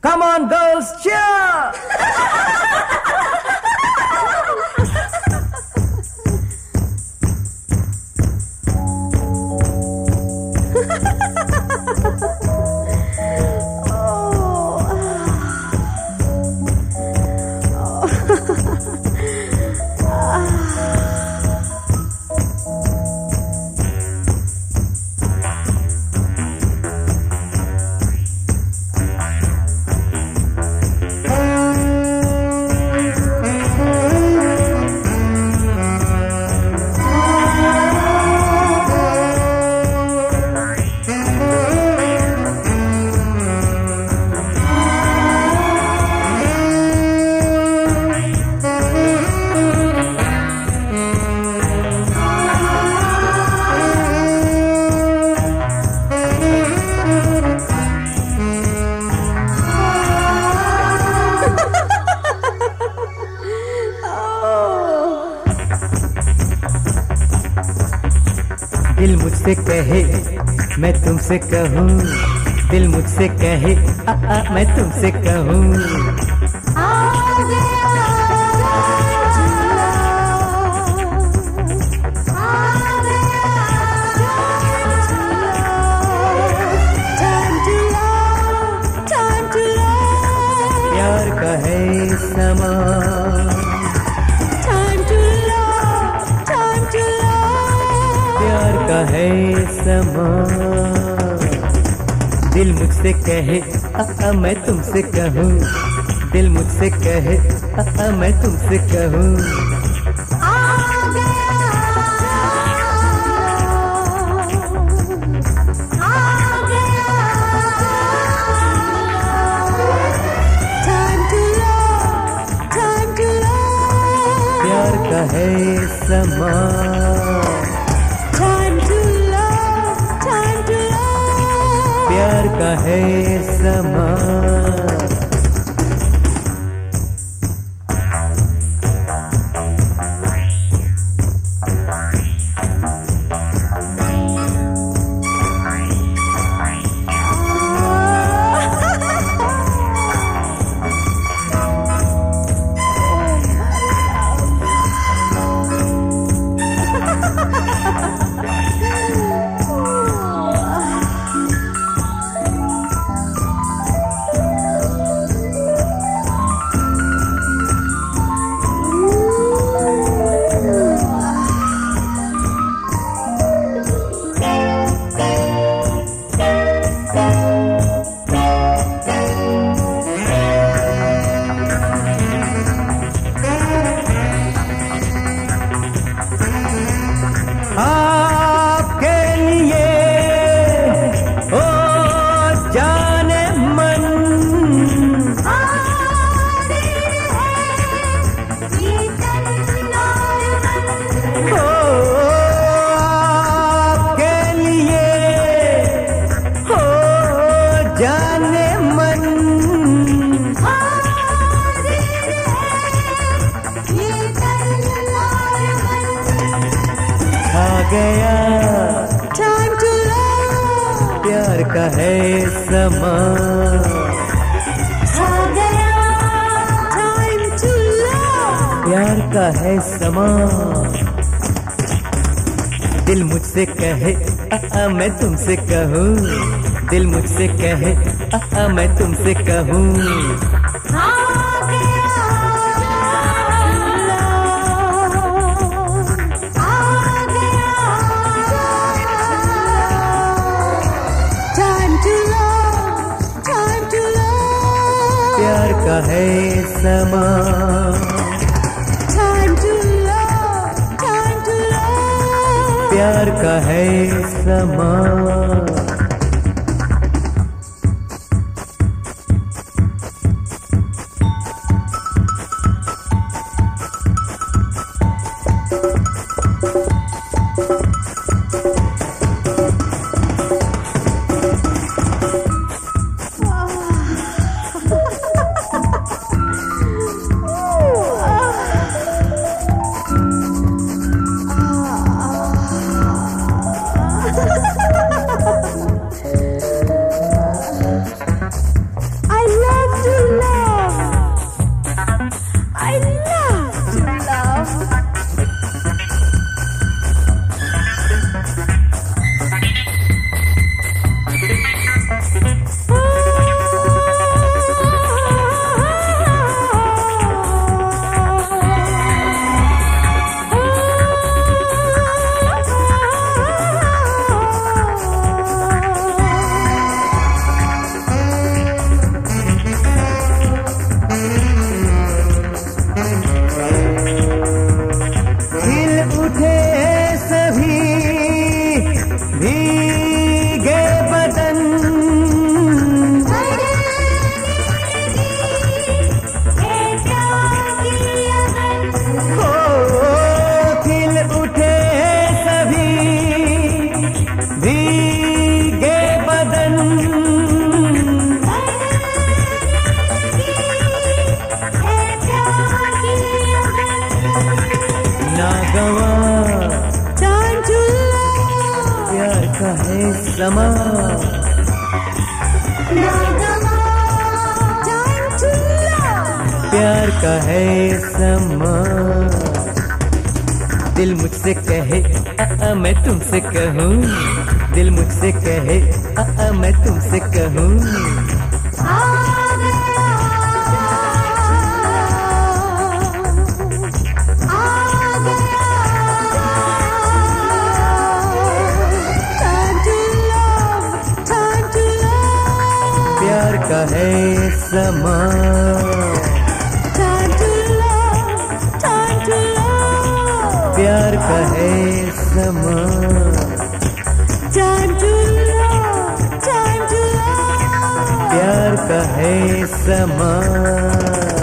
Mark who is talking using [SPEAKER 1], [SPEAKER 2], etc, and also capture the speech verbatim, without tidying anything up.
[SPEAKER 1] Come on, girls, cheer! दिल मुझसे कहे मैं तुमसे कहूँ, दिल मुझसे कहे आ, आ, मैं तुमसे कहूँ। प्यार का है समा, प्यार का है समा। दिल मुझसे कहे आ, आ, मैं तुमसे कहूँ, दिल मुझसे कहे आ, आ, मैं तुमसे कहूँ। प्यार का है समा, प्यार का है समा। आपके लिए ओ जाने मन, ओ आपके लिए ओ जाने मन। आ गया
[SPEAKER 2] Time to love,
[SPEAKER 1] प्यार का है समा,
[SPEAKER 2] आ गया time to love,
[SPEAKER 1] प्यार का है समा। दिल मुझसे कहे आ, आ, मैं तुमसे कहूँ, दिल मुझसे कहे आ, आ, मैं तुमसे कहूँ।
[SPEAKER 2] आ गया
[SPEAKER 1] प्यार का है समा,
[SPEAKER 2] time to love, time to love,
[SPEAKER 1] प्यार का है समा।
[SPEAKER 2] Ah.
[SPEAKER 1] का है समा, प्यार का है समा। दिल मुझसे कहे आ, आ, मैं तुमसे कहूँ, दिल मुझसे कहे आ, आ, मैं तुमसे कहूँ। प्यार का है समा, प्यार का है समा। प्यार का है समा।